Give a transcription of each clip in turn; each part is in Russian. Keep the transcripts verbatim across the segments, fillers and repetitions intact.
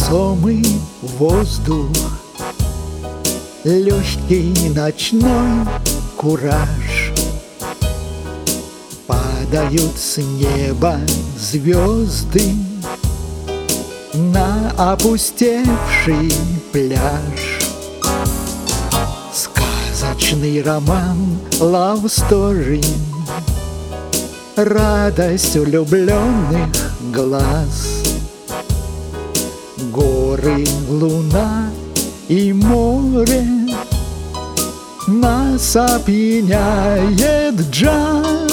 невесомый воздух, легкий ночной кураж. Падают с неба звезды на опустевший пляж. Сказочный роман, love story, радость влюбленных глаз. Горы, луна и море, нас опьяняет джаз.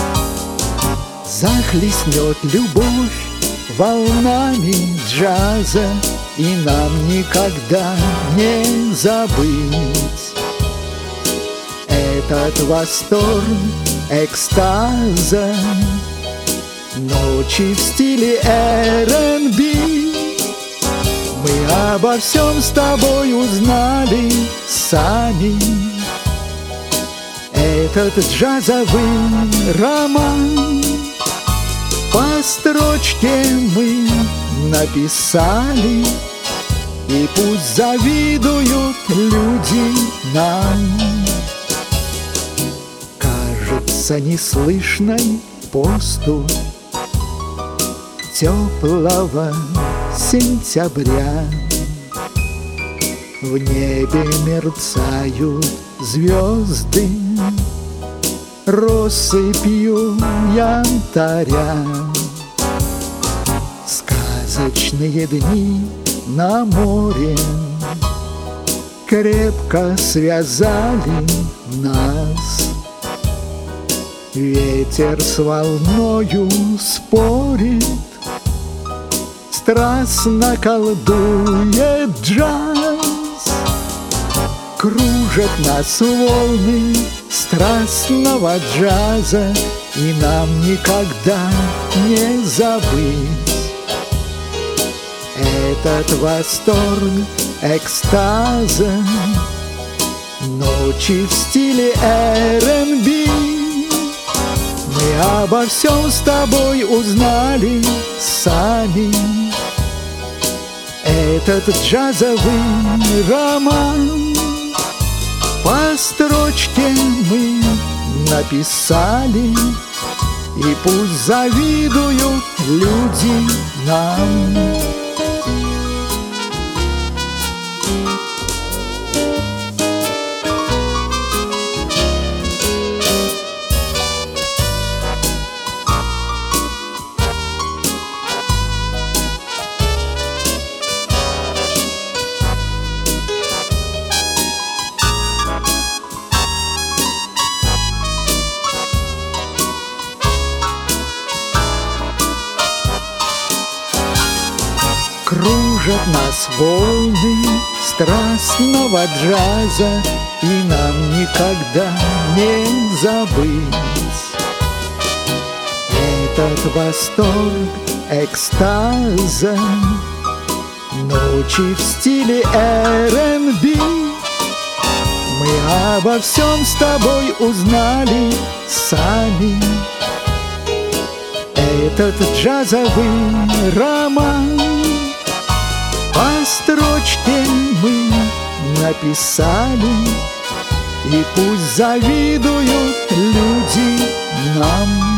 Захлестнет любовь волнами джаза, и нам никогда не забыть этот восторг экстаза. Ночи в стиле эр энд би. Мы обо всем с тобой узнали сами. Этот джазовый роман по строчке мы написали, и пусть завидуют люди нам. Кажется неслышной поступь теплого сентября. В небе мерцают звезды россыпью янтаря. Сказочные дни на море крепко связали нас. Ветер с волною спорит, страстно колдует джаз. Кружат нас волны страстного джаза, и нам никогда не забыть этот восторг экстаза. Ночи в стиле эр энд би. Мы обо всем с тобой узнали сами. Этот джазовый роман по строчке мы написали, и пусть завидуют люди нам. Кружат нас волны страстного джаза, и нам никогда не забыть этот восторг экстаза. Ночи в стиле эр энд би. Мы обо всем с тобой узнали сами. Этот джазовый роман по строчке мы написали, и пусть завидуют люди нам.